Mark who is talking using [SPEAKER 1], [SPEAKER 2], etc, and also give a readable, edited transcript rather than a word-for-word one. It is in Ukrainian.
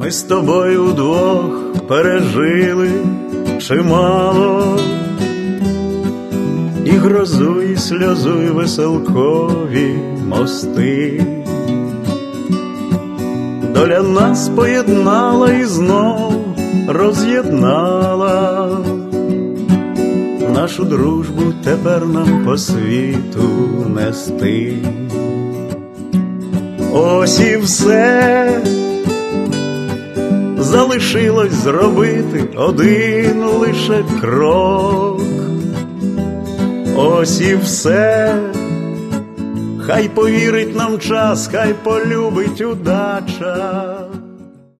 [SPEAKER 1] Ми з тобою вдвох пережили чимало, і грозу, і сльозу, і веселкові мости. Доля нас поєднала і знов роз'єднала. Нашу дружбу тепер нам по світу нести. Ось і все. Залишилось зробити один лише крок. Ось і все. Хай повірить нам час, хай полюбить удача.